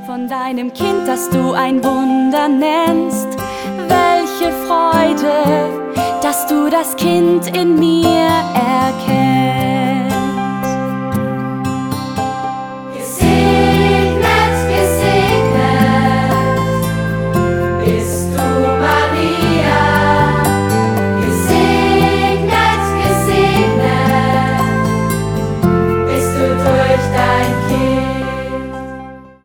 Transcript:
von deinem Kind, das du ein Wunder nennst. Welche Freude, dass du das Kind in mir erkennst.